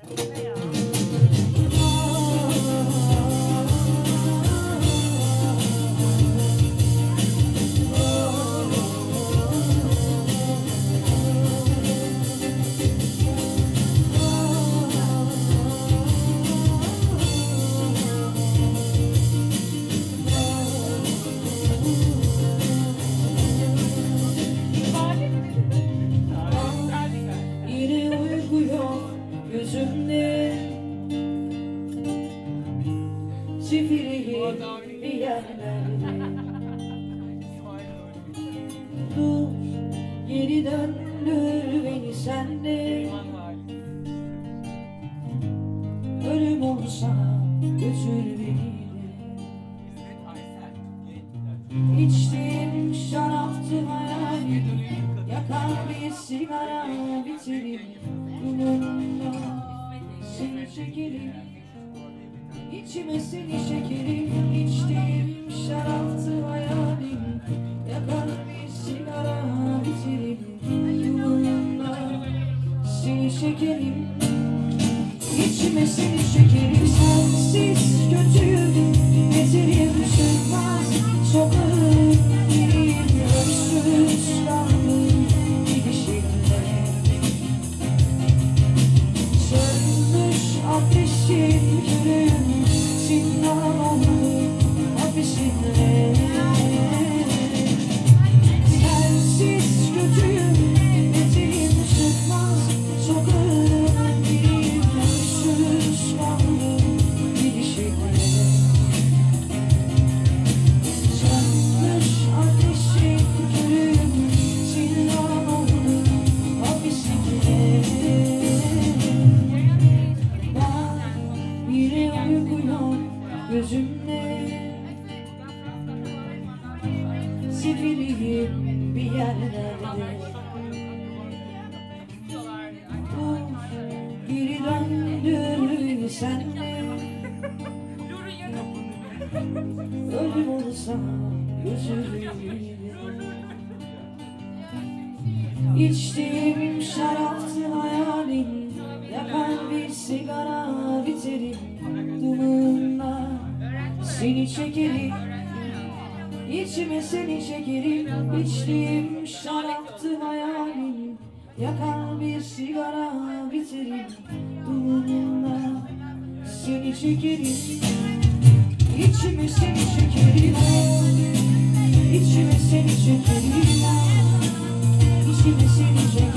Gözümde çiftliği bir yerlerde. Dur geri döndür beni sende. Ölüm olsa götür beni de. İçtiğim şaraftı hayalim, yakar bir sigara bitirir umurumda. Seni çekerim, içime seni çekerim. İçtiğim şaraftı hayalim, yakar bir sigara bitirir umurumda. Seni çekerim, içime seni çekerim. Sensiz kötüyüm, getirim çıkmaz sokağım. Gireyim öksüz kaldım gidişimde. Sönmüş ateşin körüm, zindan oldum hapisinde. Sensiz kötüyüm, getirim çıkmaz sokağım. Gireyim öksüz kaldım gidişimde. Sönmüş ateşin körüm, zindan oldum hapisinde. Ben yine uykuyor gözümde. Sefiliyim bir yerlerde. Geri döndür beni sende. Ölüm olsa gözümde. İçtiğim şaraftı hayalim, yakar bir sigara biterim dumanla. Seni çekerim, içime seni çekerim. İçtiğim şaraftı hayalim, yakar bir sigara biterim dumanla. Seni çekerim, içime seni çekerim. İçime seni çekerim. İçime seni çekerim.